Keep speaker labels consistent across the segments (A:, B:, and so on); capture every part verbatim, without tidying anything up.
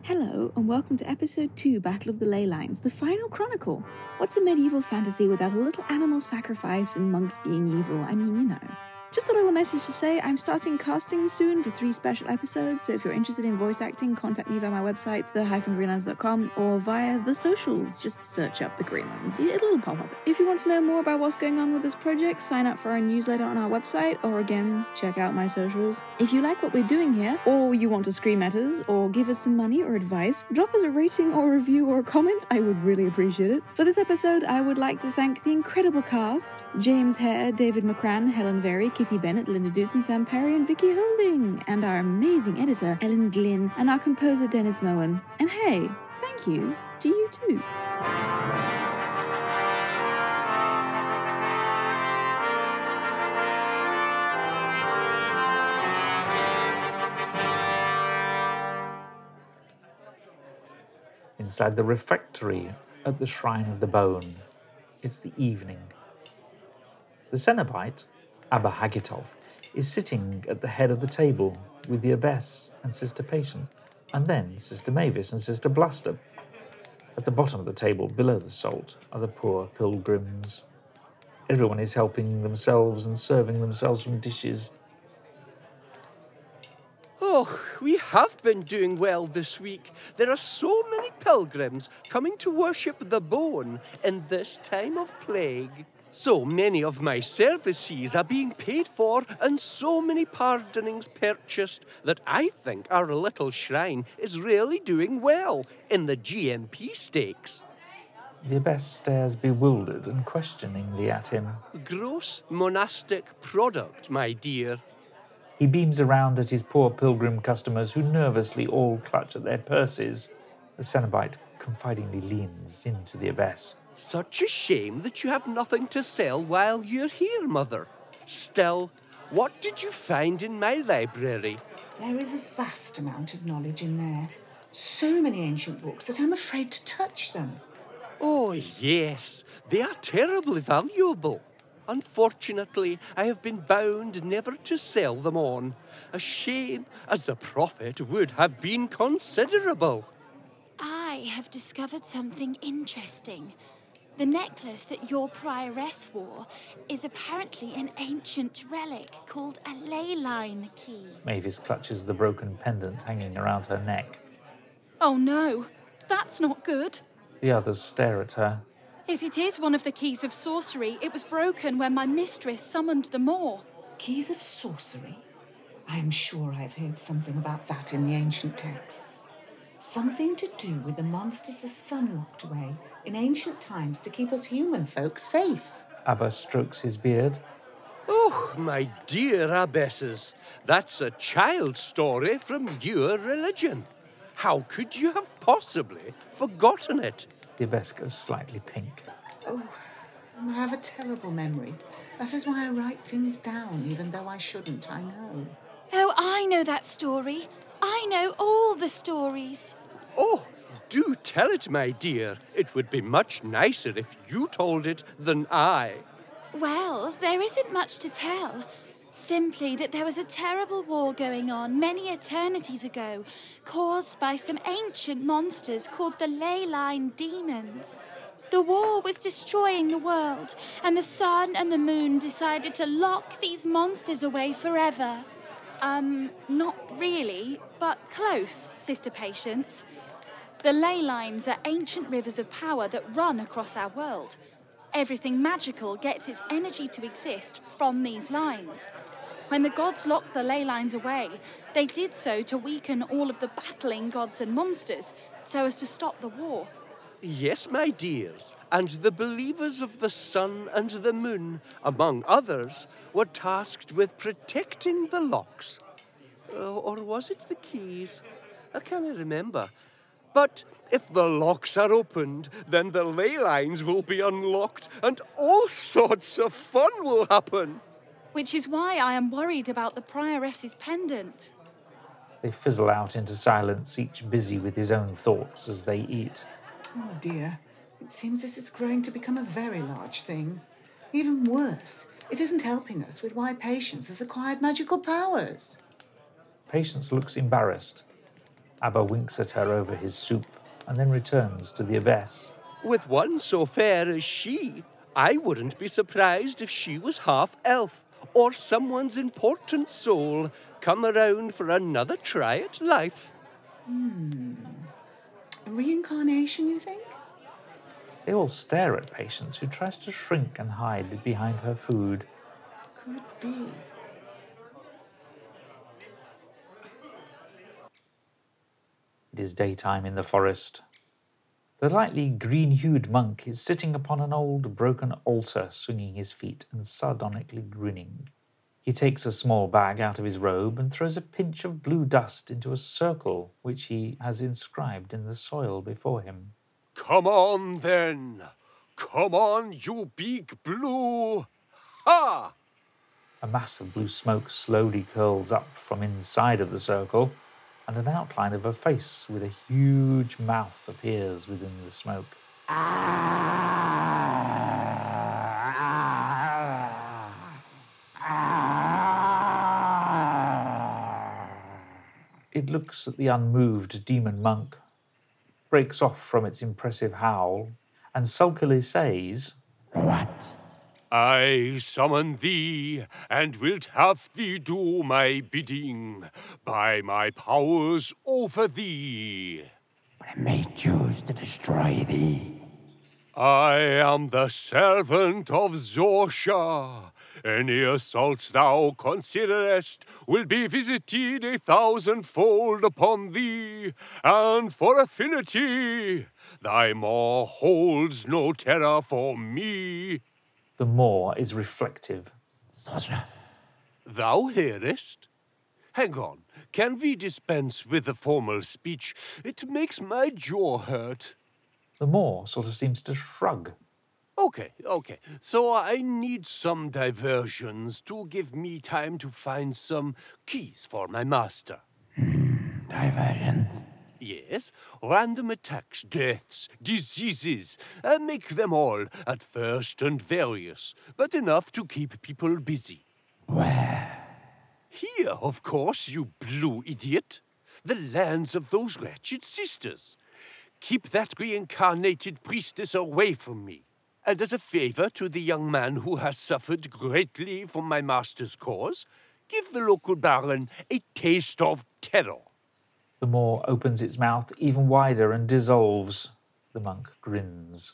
A: Hello, and welcome to episode two, Battle of the Ley Lines, the final chronicle. What's a medieval fantasy without a little animal sacrifice and monks being evil? I mean, you know. Just a little message to say, I'm starting casting soon for three special episodes, so if you're interested in voice acting, contact me via my website, the dash greenlands dot com, or via the socials. Just search up the Greenlands. It'll pop up. If you want to know more about what's going on with this project, sign up for our newsletter on our website, or again, check out my socials. If you like what we're doing here, or you want to scream at us, or give us some money or advice, drop us a rating or a review or a comment. I would really appreciate it. For this episode, I would like to thank the incredible cast: James Hare, David McCran, Helen Very, Kitty Bennett, Linda Dutson, Sam Perry, and Vicky Holding, and our amazing editor, Ellen Glynn, and our composer, Dennis Moen. And hey, thank you to you too.
B: Inside the refectory at the Shrine of the Bone, it's the evening. The Cenobite, Abba Hagitov, is sitting at the head of the table with the abbess and Sister Patience, and then Sister Mavis and Sister Bluster. At the bottom of the table, below the salt, are the poor pilgrims. Everyone is helping themselves and serving themselves from dishes.
C: Oh, we have been doing well this week. There are so many pilgrims coming to worship the bone in this time of plague. So many of my services are being paid for and so many pardonings purchased that I think our little shrine is really doing well in the G M P stakes.
B: The abbess stares bewildered and questioningly at him.
C: Gross monastic product, my dear.
B: He beams around at his poor pilgrim customers who nervously all clutch at their purses. The Cenobite confidingly leans into the abbess.
C: Such a shame that you have nothing to sell while you're here, Mother. Still, what did you find in my library?
D: There is a vast amount of knowledge in there. So many ancient books that I'm afraid to touch them.
C: Oh, yes, they are terribly valuable. Unfortunately, I have been bound never to sell them on. A shame, as the profit would have been considerable.
E: I have discovered something interesting. The necklace that your prioress wore is apparently an ancient relic called a ley line key.
B: Mavis clutches the broken pendant hanging around her neck.
E: Oh no, that's not good.
B: The others stare at her.
E: If it is one of the keys of sorcery, it was broken when my mistress summoned the Moor.
D: Keys of sorcery? I am sure I've heard something about that in the ancient texts. Something to do with the monsters the sun locked away in ancient times to keep us human folk safe.
B: Abba strokes his beard.
C: Oh, my dear abbesses, that's a child's story from your religion. How could you have possibly forgotten it?
B: The abbess goes slightly pink.
D: Oh, I have a terrible memory. That is why I write things down, even though I shouldn't, I know.
E: Oh, I know that story. I know all the stories.
C: Oh, do tell it, my dear. It would be much nicer if you told it than I.
E: Well, there isn't much to tell. Simply that there was a terrible war going on many eternities ago, caused by some ancient monsters called the Ley Line Demons. The war was destroying the world, and the sun and the moon decided to lock these monsters away forever. Um, not really, but close, Sister Patience. The ley lines are ancient rivers of power that run across our world. Everything magical gets its energy to exist from these lines. When the gods locked the ley lines away, they did so to weaken all of the battling gods and monsters, so as to stop the war.
C: Yes, my dears, and the believers of the sun and the moon, among others, were tasked with protecting the locks. Uh, or was it the keys? I can't remember. But if the locks are opened, then the ley lines will be unlocked and all sorts of fun will happen.
E: Which is why I am worried about the prioress's pendant.
B: They fizzle out into silence, each busy with his own thoughts as they eat.
D: Oh dear, it seems this is growing to become a very large thing. Even worse, it isn't helping us with why Patience has acquired magical powers.
B: Patience looks embarrassed. Abba winks at her over his soup and then returns to the abbess.
C: With one so fair as she, I wouldn't be surprised if she was half elf or someone's important soul come around for another try at life.
D: Hmm. Reincarnation, you think?
B: They all stare at Patience, who tries to shrink and hide behind her food.
D: Could be.
B: It is daytime in the forest. The lightly green-hued monk is sitting upon an old broken altar, swinging his feet and sardonically grinning. He takes a small bag out of his robe and throws a pinch of blue dust into a circle which he has inscribed in the soil before him.
C: Come on, then. Come on, you big blue. Ha!
B: A mass of blue smoke slowly curls up from inside of the circle, and an outline of a face with a huge mouth appears within the smoke. It looks at the unmoved demon monk, breaks off from its impressive howl, and sulkily says,
F: What?
C: I summon thee, and wilt have thee do my bidding by my powers over thee.
F: I may choose to destroy thee.
C: I am the servant of Zorsha. Any assaults thou considerest will be visited a thousandfold upon thee, and for affinity thy maw holds no terror for me.
B: The maw is reflective.
F: Zorsha.
C: Thou hearest? Hang on, can we dispense with the formal speech? It makes my jaw hurt.
B: The maw sort of seems to shrug.
C: Okay, okay. So I need some diversions to give me time to find some keys for my master.
F: Diversions.
C: Yes, random attacks, deaths, diseases. Uh, make them all, at first and various, but enough to keep people busy.
F: Where?
C: Here, of course, you blue idiot. The lands of those wretched sisters. Keep that reincarnated priestess away from me. And as a favor to the young man who has suffered greatly from my master's cause, give the local baron a taste of terror.
B: The maw opens its mouth even wider and dissolves. The monk grins.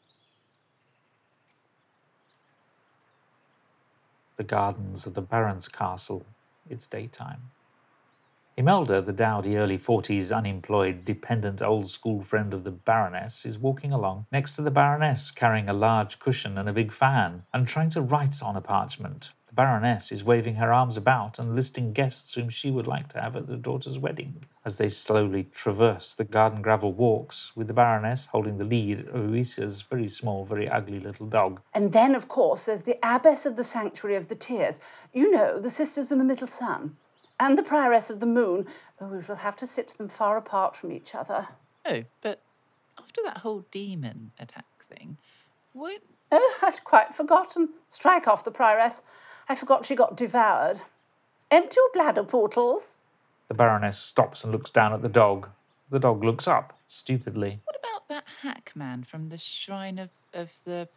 B: The gardens of the Baron's castle. It's daytime. Imelda, the dowdy early forties, unemployed, dependent old-school friend of the Baroness, is walking along next to the Baroness, carrying a large cushion and a big fan, and trying to write on a parchment. The Baroness is waving her arms about and listing guests whom she would like to have at her daughter's wedding. As they slowly traverse the garden gravel walks, with the Baroness holding the lead, Oisia's very small, very ugly little dog.
G: And then, of course, there's the Abbess of the Sanctuary of the Tears. You know, the Sisters in the Middle Sun. And the Prioress of the Moon. Oh, we shall have to sit them far apart from each other.
H: Oh, but after that whole demon attack thing, what?
G: Oh, I'd quite forgotten. Strike off the Prioress. I forgot she got devoured. Empty your bladder portals.
B: The Baroness stops and looks down at the dog. The dog looks up, stupidly.
H: What about that hack man from the Shrine of, of the...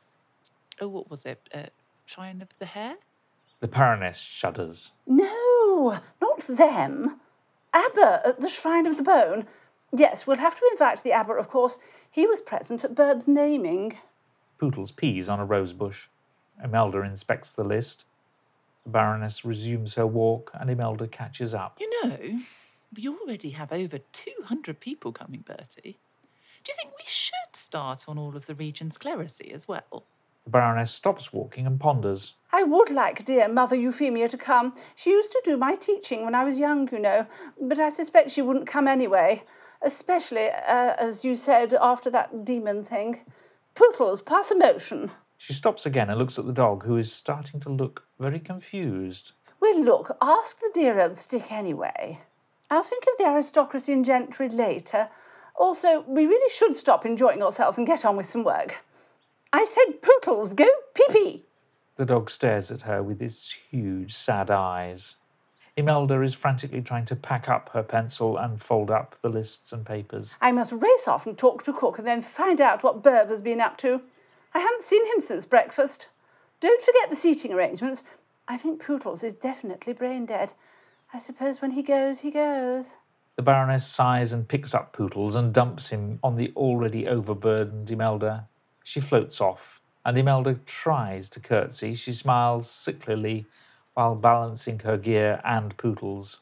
H: Oh, what was it? Uh, Shrine of the Hare?
B: The Baroness shudders.
G: No, not them. Abba at the Shrine of the Bone. Yes, we'll have to invite the Abba, of course. He was present at Burb's naming.
B: Poodles pees on a rose bush. Imelda inspects the list. The Baroness resumes her walk, and Imelda catches up.
H: You know, we already have over two hundred people coming, Bertie. Do you think we should start on all of the region's clerisy as well?
B: The Baroness stops walking and ponders.
G: I would like dear Mother Euphemia to come. She used to do my teaching when I was young, you know, but I suspect she wouldn't come anyway, especially, uh, as you said, after that demon thing. Pootles, pass a motion.
B: She stops again and looks at the dog, who is starting to look very confused.
G: Well, look, ask the dear old stick anyway. I'll think of the aristocracy and gentry later. Also, we really should stop enjoying ourselves and get on with some work. I said, Pootles, go pee-pee.
B: The dog stares at her with its huge, sad eyes. Imelda is frantically trying to pack up her pencil and fold up the lists and papers.
G: I must race off and talk to Cook and then find out what Burb has been up to. I haven't seen him since breakfast. Don't forget the seating arrangements. I think Pootles is definitely brain dead. I suppose when he goes, he goes.
B: The Baroness sighs and picks up Pootles and dumps him on the already overburdened Imelda. She floats off, and Imelda tries to curtsy. She smiles sicklily while balancing her gear and Pootles.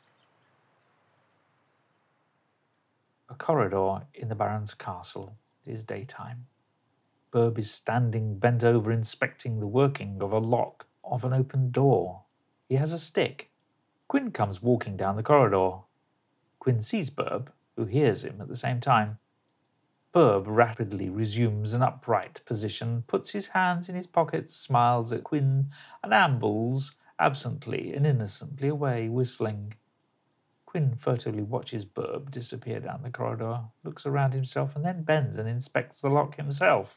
B: A corridor in the Baron's castle. It is daytime. Burb is standing bent over inspecting the working of a lock of an open door. He has a stick. Quinn comes walking down the corridor. Quinn sees Burb, who hears him at the same time. Burb rapidly resumes an upright position, puts his hands in his pockets, smiles at Quinn, and ambles absently and innocently away, whistling. Quinn furtively watches Burb disappear down the corridor, looks around himself, and then bends and inspects the lock himself.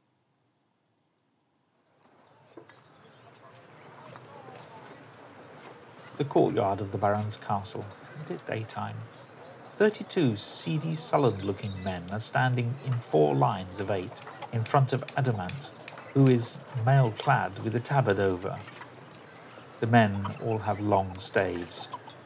B: The courtyard of the Baron's castle. It is daytime. Thirty-two seedy, sullen-looking men are standing in four lines of eight in front of Adamant, who is mail-clad with a tabard over. The men all have long staves.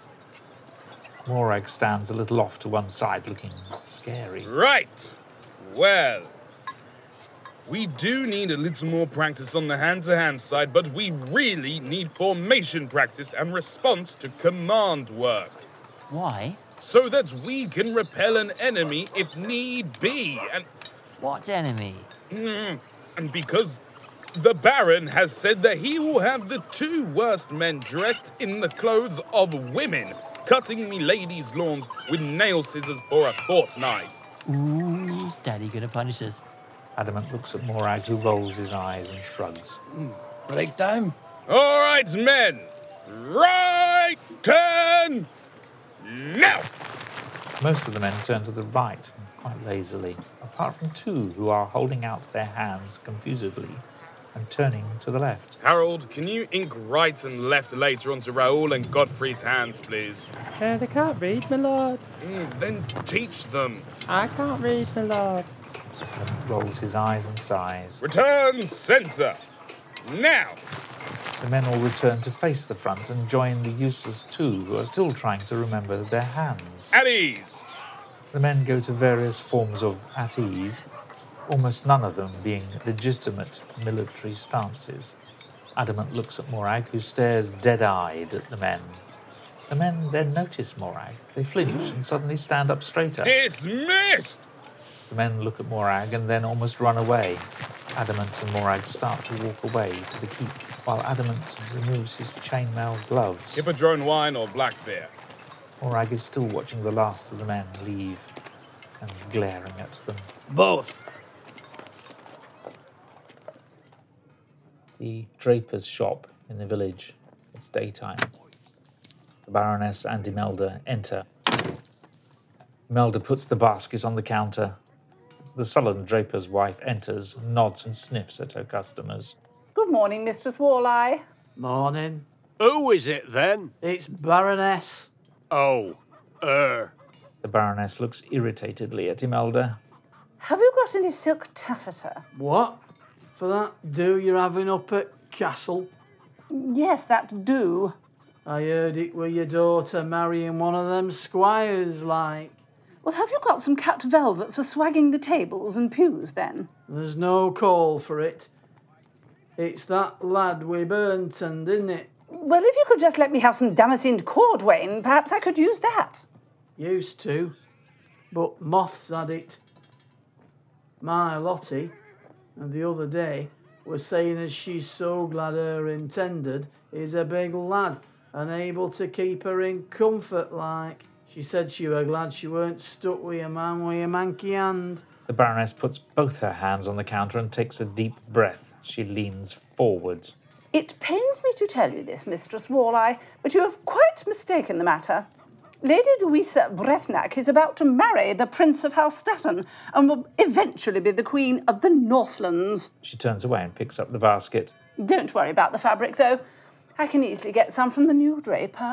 B: Morag stands a little off to one side, looking scary.
I: Right! Well, we do need a little more practice on the hand-to-hand side, but we really need formation practice and response to command work.
J: Why?
I: So that we can repel an enemy if need be, and...
J: What enemy?
I: Mm, and because the Baron has said that he will have the two worst men dressed in the clothes of women, cutting me ladies' lawns with nail scissors for a fortnight.
J: Ooh, is Daddy gonna punish us?
B: Adamant looks at Morag, who rolls his eyes and shrugs.
K: Mm, break time.
I: All right, men. Right turn now!
B: Most of the men turn to the right, quite lazily, apart from two who are holding out their hands confusedly and turning to the left.
I: Harold, can you ink right and left later onto Raoul and Godfrey's hands, please?
K: Uh, they can't read, my lord.
I: Mm, then teach them.
K: I can't read, my lord.
B: Adamant rolls his eyes and sighs.
I: Return centre. Now!
B: The men all return to face the front and join the useless two who are still trying to remember their hands.
I: At ease!
B: The men go to various forms of at ease, almost none of them being legitimate military stances. Adamant looks at Morag, who stares dead-eyed at the men. The men then notice Morag. They flinch and suddenly stand up straighter.
I: Dismissed!
B: The men look at Morag and then almost run away. Adamant and Morag start to walk away to the keep, while Adamant removes his chainmail gloves.
I: Hippodrome wine or black beer?
B: Morag is still watching the last of the men leave and glaring at them.
K: Both.
B: The draper's shop in the village. It's daytime. The Baroness and Imelda enter. Imelda puts the basket on the counter. The sullen draper's wife enters, nods and sniffs at her customers.
G: Good morning, Mistress Walleye.
K: Morning.
C: Who is it, then?
K: It's Baroness.
C: Oh, er.
B: The Baroness looks irritatedly at Imelda.
G: Have you got any silk taffeta?
K: What? For that do you're having up at Castle?
G: Yes, that do.
K: I heard it were your daughter marrying one of them squires, like.
G: Well, have you got some cut velvet for swagging the tables and pews, then?
K: There's no call for it. It's that lad we Burnton, isn't it?
G: Well, if you could just let me have some damascened cordwain, perhaps I could use that.
K: Used to, but moths had it. My Lottie, and the other day, was saying as she's so glad her intended is a big lad and able to keep her in comfort like. She said she were glad she weren't stuck with a man with a manky hand.
B: The Baroness puts both her hands on the counter and takes a deep breath. She leans forward.
G: It pains me to tell you this, Mistress Walleye, but you have quite mistaken the matter. Lady Louisa Brethnack is about to marry the Prince of Halstaton and will eventually be the Queen of the Northlands.
B: She turns away and picks up the basket.
G: Don't worry about the fabric, though. I can easily get some from the new draper.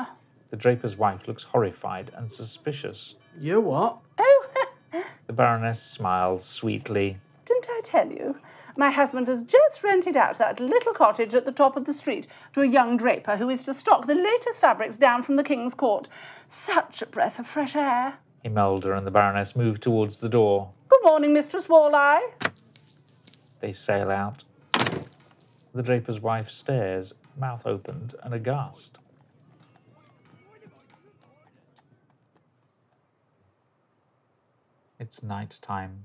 B: The draper's wife looks horrified and suspicious.
K: You what?
G: Oh,
B: The Baroness smiles sweetly.
G: didn't I tell you? My husband has just rented out that little cottage at the top of the street to a young draper who is to stock the latest fabrics down from the King's Court. Such a breath of fresh air.
B: Imelda and the Baroness move towards the door.
G: Good morning, Mistress Walleye.
B: They sail out. The draper's wife stares, mouth opened and aghast. It's night time.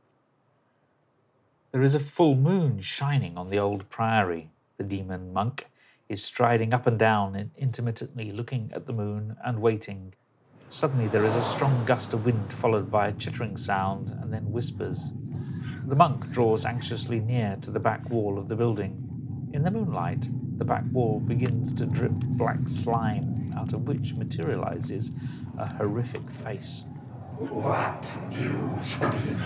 B: There is a full moon shining on the old priory. The demon monk is striding up and down and intermittently looking at the moon and waiting. Suddenly there is a strong gust of wind followed by a chittering sound and then whispers. The monk draws anxiously near to the back wall of the building. In the moonlight, the back wall begins to drip black slime, out of which materializes a horrific face.
F: What news, Green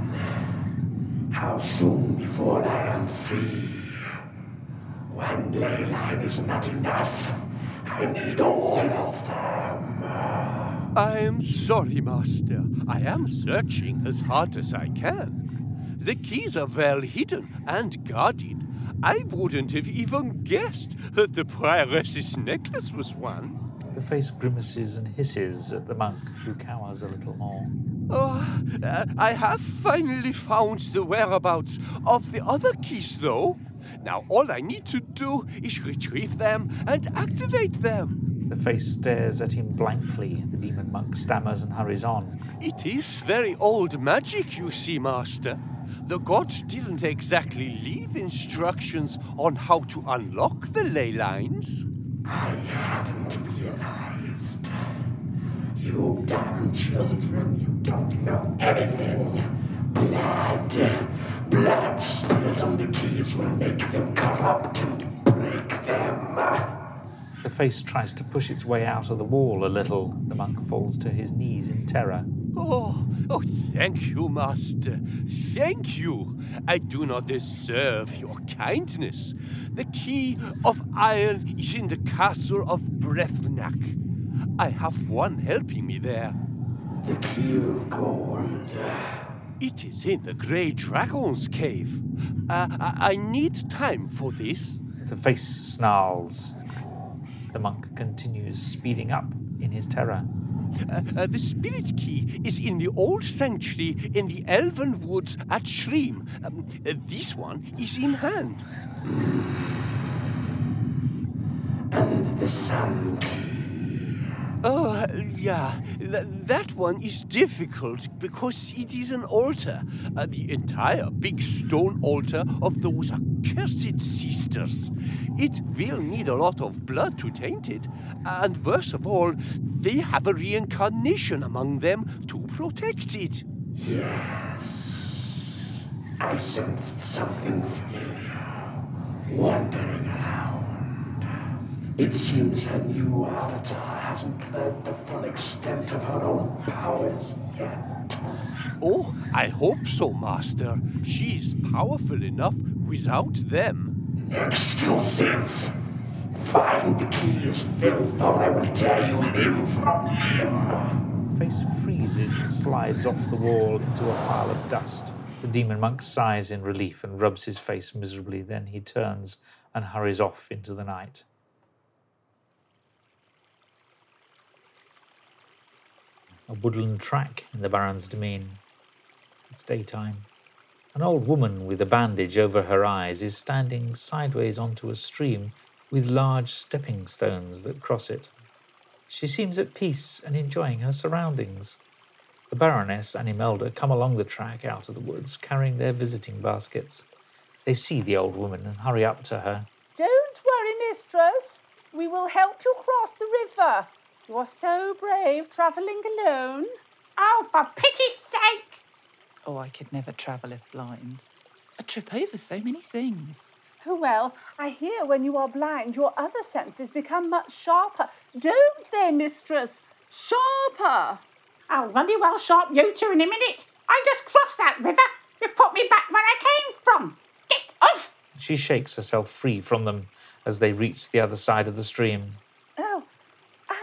F: One? How soon before I am free? One ley line is not enough. I need all of them.
C: I am sorry, Master. I am searching as hard as I can. The keys are well hidden and guarded. I wouldn't have even guessed that the prioress's necklace was one.
B: The face grimaces and hisses at the monk, who cowers a little more.
C: Oh, uh, I have finally found the whereabouts of the other keys, though. Now all I need to do is retrieve them and activate them.
B: The face stares at him blankly. The demon monk stammers and hurries on.
C: It is very old magic, you see, Master. The gods didn't exactly leave instructions on how to unlock the ley lines.
F: I hadn't realized. You damn children, you don't know anything. Blood. Blood spilled on the keys will make them corrupt and break them.
B: The face tries to push its way out of the wall a little. The monk falls to his knees in terror.
C: Oh, oh, thank you, Master. Thank you. I do not deserve your kindness. The key of iron is in the castle of Brethnak. I have one helping me there.
F: The key of gold.
C: It is in the Grey Dragon's cave. Uh, I-, I need time for this.
B: The face snarls. The monk continues speeding up in his terror.
C: Uh, uh, the spirit key is in the old sanctuary in the elven woods at Shreem. Um, uh, this one is in hand.
F: And the sun key.
C: Oh, uh, yeah. Th- that one is difficult because it is an altar. Uh, the entire big stone altar of those accursed sisters. It will need a lot of blood to taint it. And worst of all, they have a reincarnation among them to protect it.
F: Yes. I sensed something familiar. Wandering around. It seems her new avatar hasn't learned the full extent of her own powers yet.
C: Oh, I hope so, Master. She is powerful enough without them.
F: Excuses. Find the keys, filth, or I will tear you limb from limb.
B: Face freezes and slides off the wall into a pile of dust. The demon monk sighs in relief and rubs his face miserably. Then he turns and hurries off into the night. A woodland track in the Baron's demesne. It's daytime. An old woman with a bandage over her eyes is standing sideways onto a stream with large stepping stones that cross it. She seems at peace and enjoying her surroundings. The Baroness and Imelda come along the track out of the woods, carrying their visiting baskets. They see the old woman and hurry up to her.
G: Don't worry, mistress. We will help you cross the river. You are so brave, travelling alone.
D: Oh, for pity's sake!
H: Oh, I could never travel if blind. I trip over so many things.
G: Oh, well, I hear when you are blind, your other senses become much sharper. Don't they, mistress? Sharper!
L: I'll bloody well sharp you two in a minute. I just crossed that river. You've put me back where I came from. Get off!
B: She shakes herself free from them as they reach the other side of the stream.
G: Oh,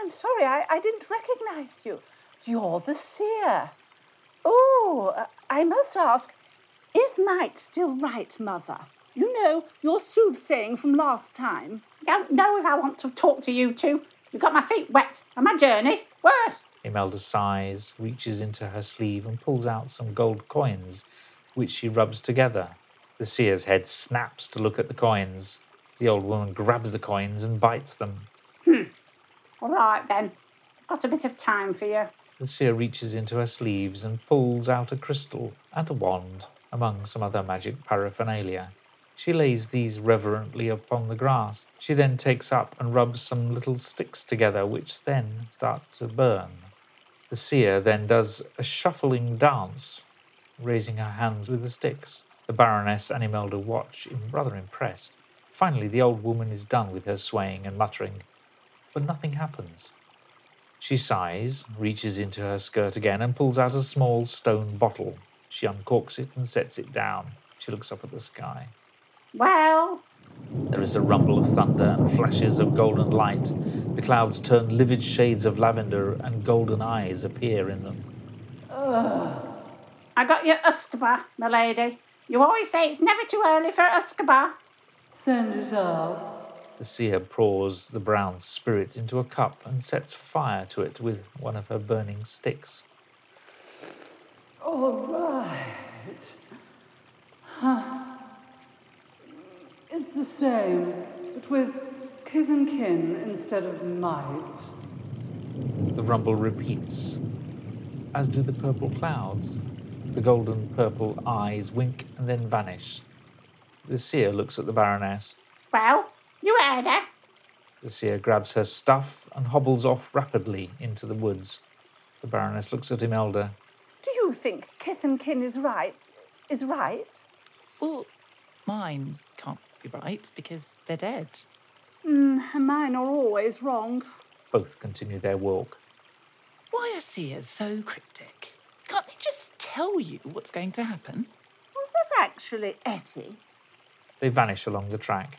G: I'm sorry, I, I didn't recognise you. You're the seer. Oh, uh, I must ask, is might still right, Mother? You know, your soothsaying from last time.
L: Don't know if I want to talk to you two. You've got my feet wet on my journey. Worse.
B: Imelda sighs, reaches into her sleeve and pulls out some gold coins, which she rubs together. The seer's head snaps to look at the coins. The old woman grabs the coins and bites them.
L: Hmm. All right, then. Got a bit of time for you.
B: The seer reaches into her sleeves and pulls out a crystal and a wand, among some other magic paraphernalia. She lays these reverently upon the grass. She then takes up and rubs some little sticks together, which then start to burn. The seer then does a shuffling dance, raising her hands with the sticks. The Baroness and Imelda watch, rather impressed. Finally, the old woman is done with her swaying and muttering, but nothing happens. She sighs, reaches into her skirt again, and pulls out a small stone bottle. She uncorks it and sets it down. She looks up at the sky.
L: Well?
B: There is a rumble of thunder and flashes of golden light. The clouds turn livid shades of lavender, and golden eyes appear in them.
L: Ugh. I got your Uscaba, my lady. You always say it's never too early for Uscaba.
G: Send it up.
B: The seer pours the brown spirit into a cup and sets fire to it with one of her burning sticks.
G: All right. Huh. It's the same, but with kith and kin instead of might.
B: The rumble repeats, as do the purple clouds. The golden purple eyes wink and then vanish. The seer looks at the Baroness.
L: Well, you heard her.
B: The seer grabs her stuff and hobbles off rapidly into the woods. The Baroness looks at Imelda.
G: Do you think kith and kin is right? Is right?
H: Well, mine can't be right because they're dead.
G: Mm, mine are always wrong.
B: Both continue their walk.
H: Why are seers so cryptic? Can't they just tell you what's going to happen?
G: Was that actually Etty?
B: They vanish along the track.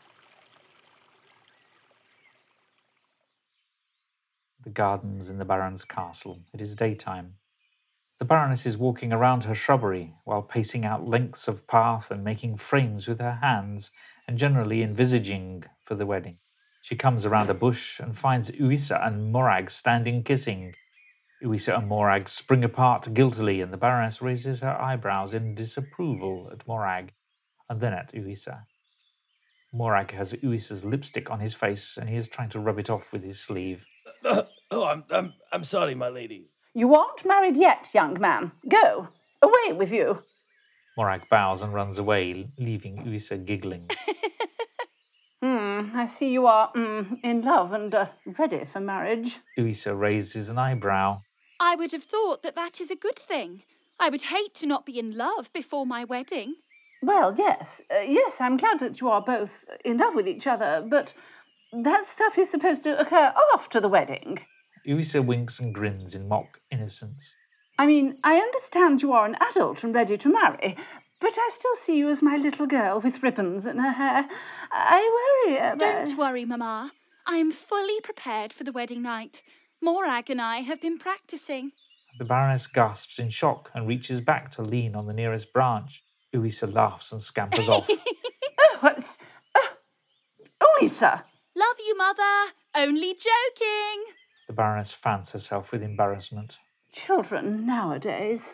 B: The gardens in the Baron's castle. It is daytime. The Baroness is walking around her shrubbery while pacing out lengths of path and making frames with her hands and generally envisaging for the wedding. She comes around a bush and finds Uissa and Morag standing kissing. Uissa and Morag spring apart guiltily, and the Baroness raises her eyebrows in disapproval at Morag and then at Uissa. Morag has Uissa's lipstick on his face and he is trying to rub it off with his sleeve.
M: Uh, oh, I'm, I'm, I'm sorry, my lady.
G: You aren't married yet, young man. Go. Away with you.
B: Morag bows and runs away, leaving Uissa giggling.
G: Hmm, I see you are mm, in love and uh, ready for marriage.
B: Uissa raises an eyebrow.
E: I would have thought that that is a good thing. I would hate to not be in love before my wedding.
G: Well, yes. Uh, yes, I'm glad that you are both in love with each other, but that stuff is supposed to occur after the wedding.
B: Uissa winks and grins in mock innocence.
G: I mean, I understand you are an adult and ready to marry, but I still see you as my little girl with ribbons in her hair. I worry about...
E: Don't worry, Mamma. I am fully prepared for the wedding night. Morag and I have been practicing.
B: The Baroness gasps in shock and reaches back to lean on the nearest branch. Uissa laughs and scampers off.
G: Oh, it's... Oh, Uissa!
E: Love you, Mother. Only joking.
B: The Baroness fans herself with embarrassment.
G: Children nowadays.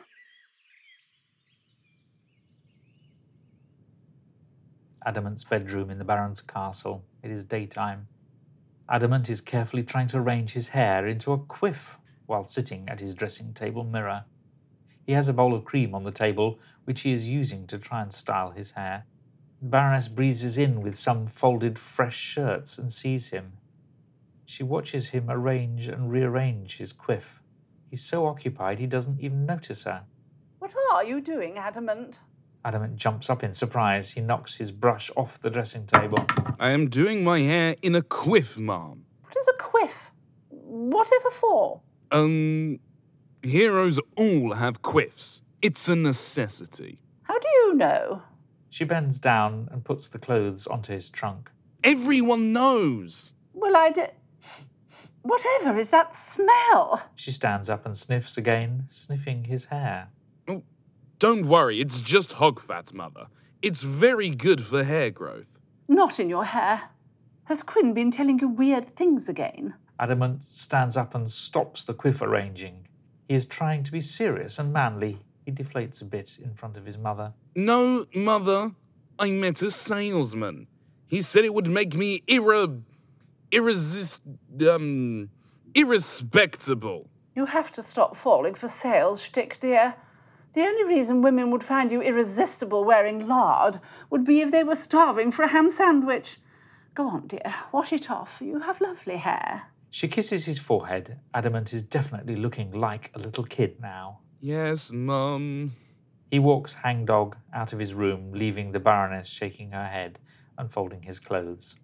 B: Adamant's bedroom in the Baron's castle. It is daytime. Adamant is carefully trying to arrange his hair into a quiff while sitting at his dressing table mirror. He has a bowl of cream on the table, which he is using to try and style his hair. The Baroness breezes in with some folded fresh shirts and sees him. She watches him arrange and rearrange his quiff. He's so occupied he doesn't even notice her.
G: What are you doing, Adamant?
B: Adamant jumps up in surprise. He knocks his brush off the dressing table.
I: I am doing my hair in a quiff, ma'am.
G: What is a quiff? Whatever for?
I: Um, heroes all have quiffs. It's a necessity.
G: How do you know?
B: She bends down and puts the clothes onto his trunk.
I: Everyone knows.
G: Well, I did... Whatever is that smell?
B: She stands up and sniffs again, sniffing his hair.
I: Oh, don't worry, it's just hog fat, Mother. It's very good for hair growth.
G: Not in your hair. Has Quinn been telling you weird things again?
B: Adamant stands up and stops the quiff arranging. He is trying to be serious and manly. He deflates a bit in front of his mother.
I: No, Mother. I met a salesman. He said it would make me irre... irresist... um... irrespectable.
G: You have to stop falling for sales shtick, dear. The only reason women would find you irresistible wearing lard would be if they were starving for a ham sandwich. Go on, dear, wash it off. You have lovely hair.
B: She kisses his forehead. Adamant is definitely looking like a little kid now.
I: Yes, Mum.
B: He walks hangdog out of his room, leaving the Baroness shaking her head and folding his clothes.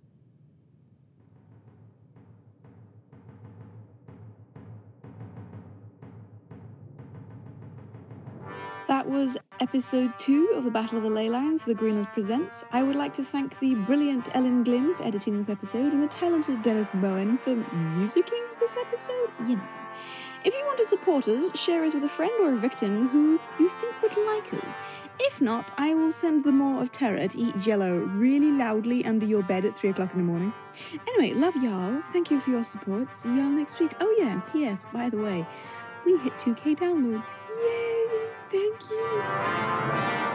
A: That was episode two of the Battle of the Ley Lines, The Greenlands Presents. I would like to thank the brilliant Ellen Glynn for editing this episode and the talented Dennis Bowen for musicking this episode. You know. If you want to support us, share us with a friend or a victim who you think would like us. If not, I will send the Maw of Terror to eat jello really loudly under your bed at three o'clock in the morning. Anyway, love y'all. Thank you for your support. See y'all next week. Oh yeah, and P S, by the way, we hit two K downloads. Yay! Thank you.